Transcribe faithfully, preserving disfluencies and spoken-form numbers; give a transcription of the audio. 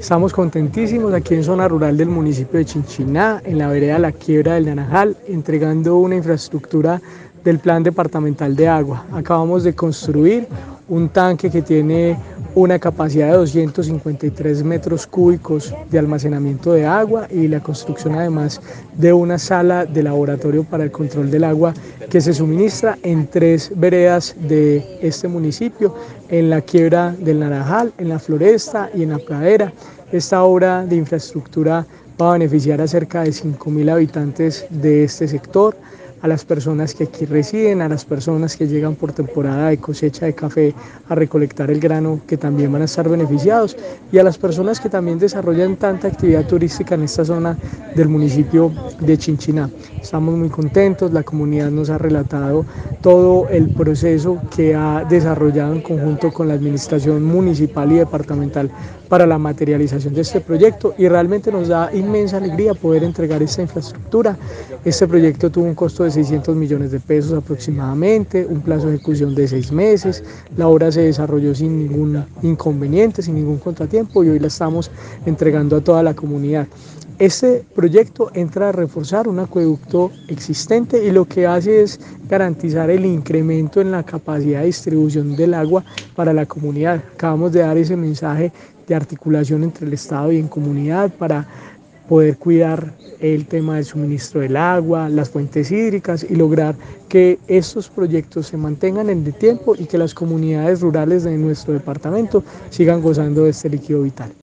Estamos contentísimos aquí en zona rural del municipio de Chinchiná, en la vereda La Quiebra del Naranjal, entregando una infraestructura del Plan Departamental de Agua. Acabamos de construir un tanque que tiene una capacidad de doscientos cincuenta y tres metros cúbicos de almacenamiento de agua y la construcción además de una sala de laboratorio para el control del agua que se suministra en tres veredas de este municipio, en la Quiebra del Naranjal, en la Floresta y en la Pradera. Esta obra de infraestructura va a beneficiar a cerca de cinco mil habitantes de este sector, a las personas que aquí residen, a las personas que llegan por temporada de cosecha de café a recolectar el grano, que también van a estar beneficiados, y a las personas que también desarrollan tanta actividad turística en esta zona del municipio de Chinchiná. Estamos muy contentos, la comunidad nos ha relatado todo el proceso que ha desarrollado en conjunto con la administración municipal y departamental para la materialización de este proyecto, y realmente nos da inmensa alegría poder entregar esta infraestructura. Este proyecto tuvo un costo de seiscientos millones de pesos aproximadamente, un plazo de ejecución de seis meses, la obra se desarrolló sin ningún inconveniente, sin ningún contratiempo, y hoy la estamos entregando a toda la comunidad. Este proyecto entra a reforzar un acueducto existente y lo que hace es garantizar el incremento en la capacidad de distribución del agua para la comunidad. Acabamos de dar ese mensaje de articulación entre el Estado y en comunidad para poder cuidar el tema del suministro del agua, las fuentes hídricas y lograr que estos proyectos se mantengan en el tiempo y que las comunidades rurales de nuestro departamento sigan gozando de este líquido vital.